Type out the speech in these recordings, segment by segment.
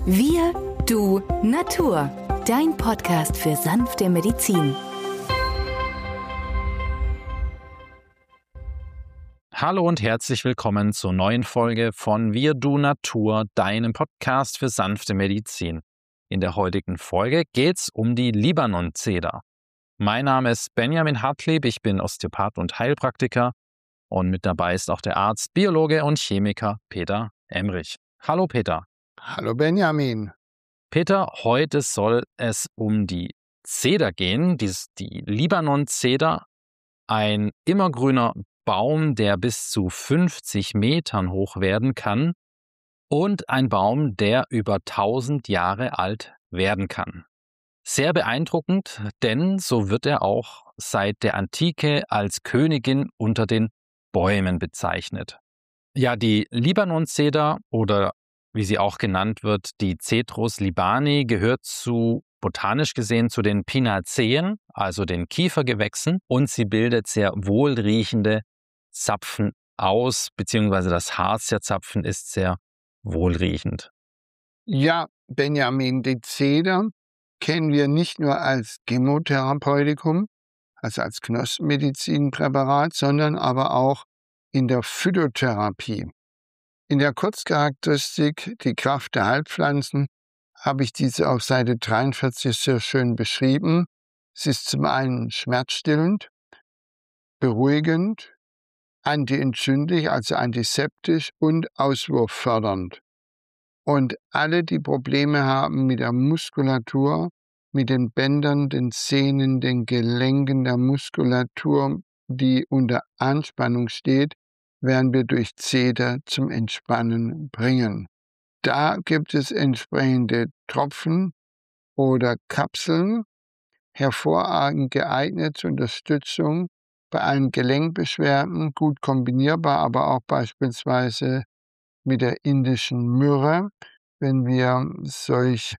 Wir, du, Natur. Dein Podcast für sanfte Medizin. Hallo und herzlich willkommen zur neuen Folge von Wir, du, Natur, deinem Podcast für sanfte Medizin. In der heutigen Folge geht's um die Libanon-Zeder. Mein Name ist Benjamin Hartlieb, ich bin Osteopath und Heilpraktiker und mit dabei ist auch der Arzt, Biologe und Chemiker Peter Emrich. Hallo Peter. Hallo Benjamin. Peter, heute soll es um die Zeder gehen, die Libanon-Zeder, ein immergrüner Baum, der bis zu 50 Metern hoch werden kann und ein Baum, der über 1000 Jahre alt werden kann. Sehr beeindruckend, denn so wird er auch seit der Antike als Königin unter den Bäumen bezeichnet. Ja, die Libanon-Zeder oder wie sie auch genannt wird, die Cedrus libani, gehört botanisch gesehen zu den Pinaceen, also den Kiefergewächsen, und sie bildet sehr wohlriechende Zapfen aus, beziehungsweise das Harz der Zapfen ist sehr wohlriechend. Ja, Benjamin, die Zeder kennen wir nicht nur als Chemotherapeutikum, also als Knospenmedizinpräparat, sondern aber auch in der Phytotherapie. In der Kurzcharakteristik, die Kraft der Heilpflanzen, habe ich diese auf Seite 43 sehr schön beschrieben. Sie ist zum einen schmerzstillend, beruhigend, antientzündlich, also antiseptisch und auswurffördernd. Und alle, die Probleme haben mit der Muskulatur, mit den Bändern, den Sehnen, den Gelenken der Muskulatur, die unter Anspannung steht, werden wir durch Zeder zum Entspannen bringen. Da gibt es entsprechende Tropfen oder Kapseln, hervorragend geeignet zur Unterstützung bei allen Gelenkbeschwerden, gut kombinierbar, aber auch beispielsweise mit der indischen Myrrhe, wenn wir solch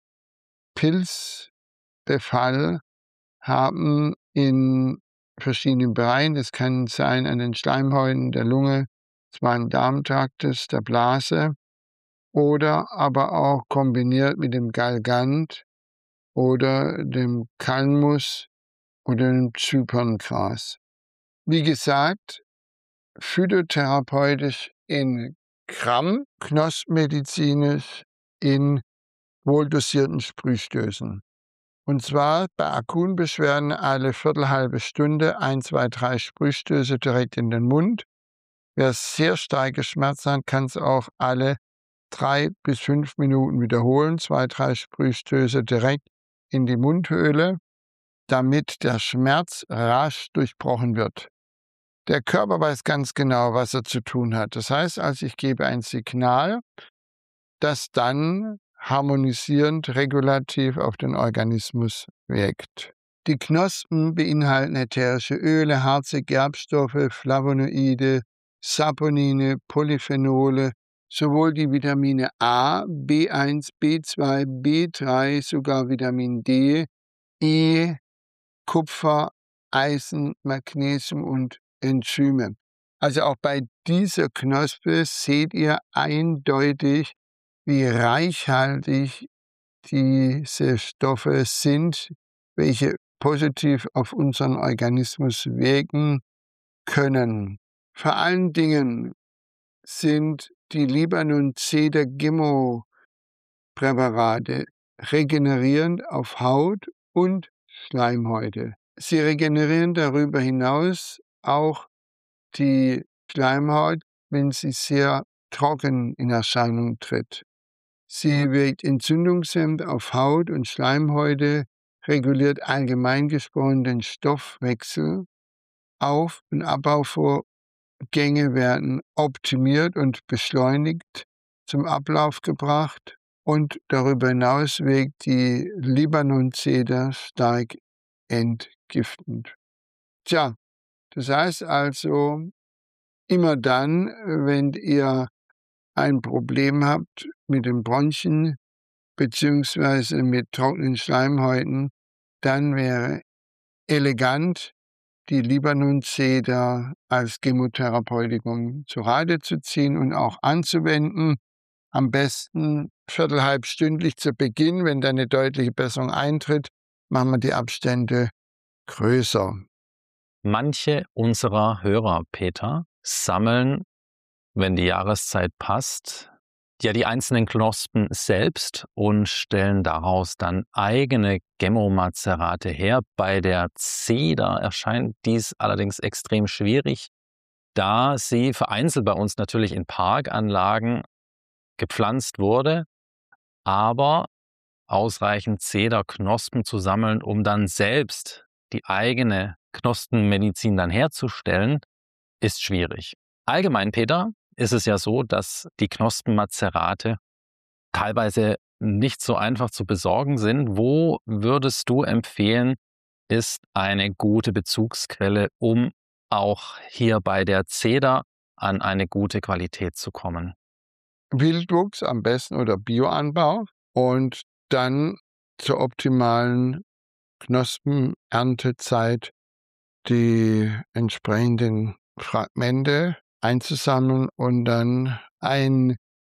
Pilzbefall haben in verschiedenen Bereichen. Das kann sein an den Schleimhäuten der Lunge, des Magen-Darm-Traktes, der Blase oder aber auch kombiniert mit dem Galgant oder dem Kalmus oder dem Zyperngras. Wie gesagt, phytotherapeutisch in Gramm, knospenmedizinisch in wohldosierten Sprühstößen. Und zwar bei akuten Beschwerden alle viertelhalbe Stunde 1, 2, 3 Sprühstöße direkt in den Mund. Wer sehr starke Schmerzen hat, kann es auch alle 3 bis 5 Minuten wiederholen, 2, 3 Sprühstöße direkt in die Mundhöhle, damit der Schmerz rasch durchbrochen wird. Der Körper weiß ganz genau, was er zu tun hat. Das heißt also, ich gebe ein Signal, das dann harmonisierend, regulativ auf den Organismus wirkt. Die Knospen beinhalten ätherische Öle, Harze, Gerbstoffe, Flavonoide, Saponine, Polyphenole, sowohl die Vitamine A, B1, B2, B3, sogar Vitamin D, E, Kupfer, Eisen, Magnesium und Enzyme. Also auch bei dieser Knospe seht ihr eindeutig, wie reichhaltig diese Stoffe sind, welche positiv auf unseren Organismus wirken können. Vor allen Dingen sind die Libanon-Zeder-Chemo-Präparate regenerierend auf Haut und Schleimhäute. Sie regenerieren darüber hinaus auch die Schleimhaut, wenn sie sehr trocken in Erscheinung tritt. Sie wirkt entzündungshemmend auf Haut und Schleimhäute, reguliert allgemein gesprochen den Stoffwechsel. Auf- und Abbauvorgänge werden optimiert und beschleunigt zum Ablauf gebracht und darüber hinaus wirkt die Libanon-Zeder stark entgiftend. Tja, das heißt also, immer dann, wenn ihr ein Problem habt mit den Bronchien beziehungsweise mit trockenen Schleimhäuten, dann wäre elegant, die Libanon-Zeder als Chemotherapeutikum zu Rate zu ziehen und auch anzuwenden. Am besten viertelhalbstündlich zu Beginn, wenn dann eine deutliche Besserung eintritt, machen wir die Abstände größer. Manche unserer Hörer, Peter, sammeln, wenn die Jahreszeit passt, ja die einzelnen Knospen selbst und stellen daraus dann eigene Gemmo-Mazerate her. Bei der Zeder erscheint dies allerdings extrem schwierig, da sie vereinzelt bei uns natürlich in Parkanlagen gepflanzt wurde, aber ausreichend Zederknospen zu sammeln, um dann selbst die eigene Knospenmedizin dann herzustellen, ist schwierig. Allgemein, Peter, ist es ja so, dass die Knospenmazerate teilweise nicht so einfach zu besorgen sind. Wo würdest du empfehlen, ist eine gute Bezugsquelle, um auch hier bei der Zeder an eine gute Qualität zu kommen? Wildwuchs am besten oder Bioanbau und dann zur optimalen Knospenerntezeit die entsprechenden Fragmente einzusammeln und dann einen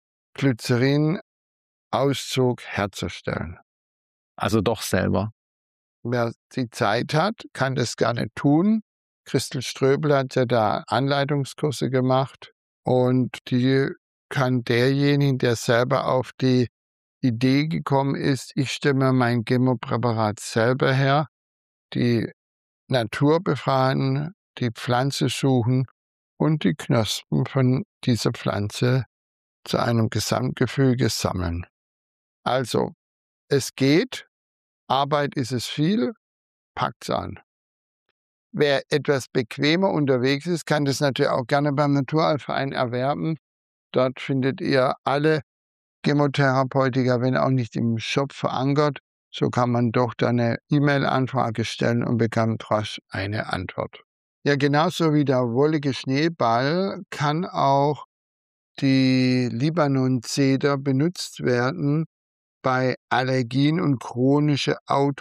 Glycerin-Auszug herzustellen. Also doch selber. Wer die Zeit hat, kann das gerne tun. Christel Ströbel hat ja da Anleitungskurse gemacht und die kann derjenige, der selber auf die Idee gekommen ist, ich stelle mir mein Gemopräparat selber her, die Natur befragen, die Pflanze suchen und die Knospen von dieser Pflanze zu einem Gesamtgefüge sammeln. Also, es geht, Arbeit ist es viel, packt's an. Wer etwas bequemer unterwegs ist, kann das natürlich auch gerne beim Naturheilverein erwerben. Dort findet ihr alle Chemotherapeutika, wenn auch nicht im Shop verankert. So kann man doch dann eine E-Mail-Anfrage stellen und bekommt rasch eine Antwort. Ja, genauso wie der wollige Schneeball kann auch die Libanon-Zeder benutzt werden bei Allergien und chronische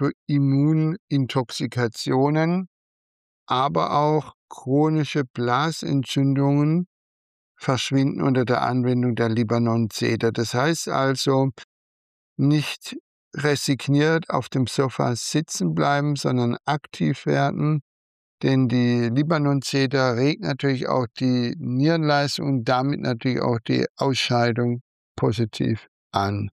Autoimmunintoxikationen, aber auch chronische Blasentzündungen verschwinden unter der Anwendung der Libanon-Zeder. Das heißt also, nicht resigniert auf dem Sofa sitzen bleiben, sondern aktiv werden, denn die Libanon-Zeder regt natürlich auch die Nierenleistung und damit natürlich auch die Ausscheidung positiv an.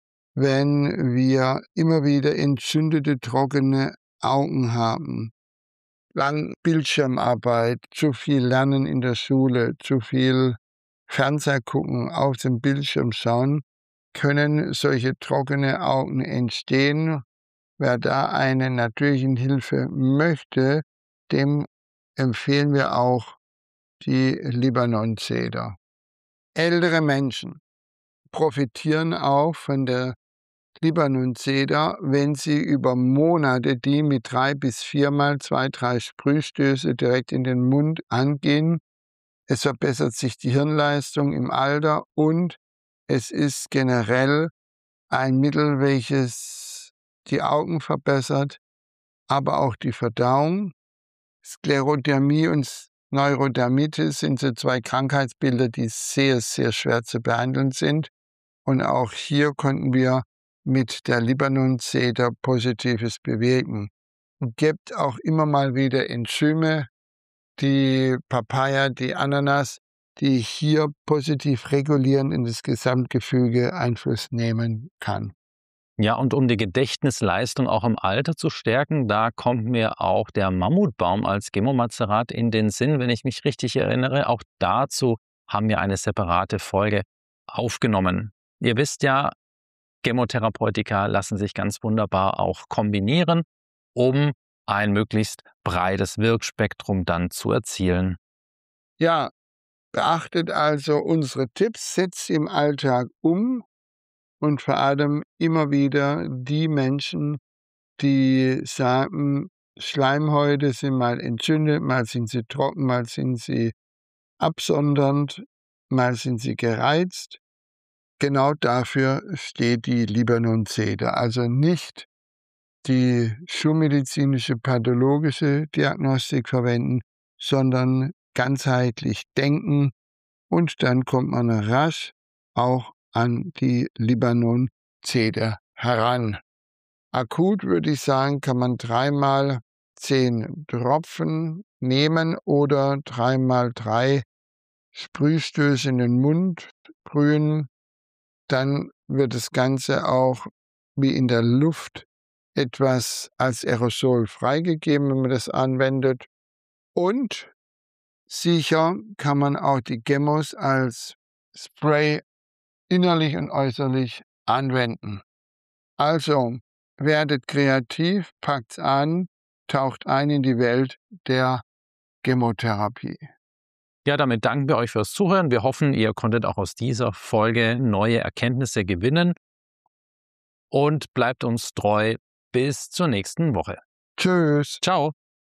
Wenn wir immer wieder entzündete, trockene Augen haben, lang Bildschirmarbeit, zu viel Lernen in der Schule, zu viel Fernseher gucken, auf dem Bildschirm schauen, können solche trockene Augen entstehen. Wer da eine natürliche Hilfe möchte, dem empfehlen wir auch die Libanon-Zeder. Ältere Menschen profitieren auch von der Libanon-Zeder, wenn sie über Monate die mit 3 bis 4 Mal 2, 3 Sprühstöße direkt in den Mund angehen. Es verbessert sich die Hirnleistung im Alter und es ist generell ein Mittel, welches die Augen verbessert, aber auch die Verdauung. Sklerodermie und Neurodermitis sind so 2 Krankheitsbilder, die sehr, sehr schwer zu behandeln sind. Und auch hier konnten wir mit der Libanon-Zeder Positives bewirken. Es gibt auch immer mal wieder Enzyme, die Papaya, die Ananas, die hier positiv regulierend in das Gesamtgefüge Einfluss nehmen kann. Ja, und um die Gedächtnisleistung auch im Alter zu stärken, da kommt mir auch der Mammutbaum als Gemmomazerat in den Sinn, wenn ich mich richtig erinnere. Auch dazu haben wir eine separate Folge aufgenommen. Ihr wisst ja, Chemotherapeutika lassen sich ganz wunderbar auch kombinieren, um ein möglichst breites Wirkspektrum dann zu erzielen. Ja, beachtet also unsere Tipps, setzt im Alltag um und vor allem immer wieder die Menschen, die sagen, Schleimhäute sind mal entzündet, mal sind sie trocken, mal sind sie absondernd, mal sind sie gereizt. Genau dafür steht die Libanon-Zeder. Also nicht die schulmedizinische pathologische Diagnostik verwenden, sondern ganzheitlich denken und dann kommt man rasch auch an die Libanon-Zeder heran. Akut würde ich sagen, kann man 3x 10 Tropfen nehmen oder 3x3 Sprühstöße in den Mund sprühen. Dann wird das Ganze auch wie in der Luft etwas als Aerosol freigegeben, wenn man das anwendet. Und sicher kann man auch die Gemmos als Spray innerlich und äußerlich anwenden. Also, werdet kreativ, packt's an, taucht ein in die Welt der Chemotherapie. Ja, damit danken wir euch fürs Zuhören. Wir hoffen, ihr konntet auch aus dieser Folge neue Erkenntnisse gewinnen und bleibt uns treu bis zur nächsten Woche. Tschüss. Ciao.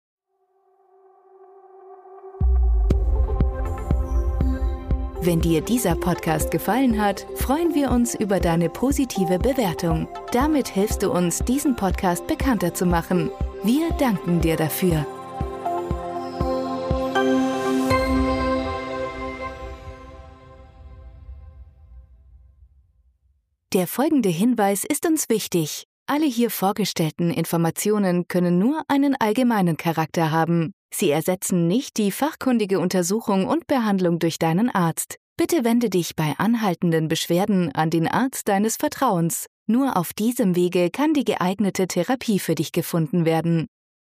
Wenn dir dieser Podcast gefallen hat, freuen wir uns über deine positive Bewertung. Damit hilfst du uns, diesen Podcast bekannter zu machen. Wir danken dir dafür. Der folgende Hinweis ist uns wichtig. Alle hier vorgestellten Informationen können nur einen allgemeinen Charakter haben. Sie ersetzen nicht die fachkundige Untersuchung und Behandlung durch deinen Arzt. Bitte wende dich bei anhaltenden Beschwerden an den Arzt deines Vertrauens. Nur auf diesem Wege kann die geeignete Therapie für dich gefunden werden.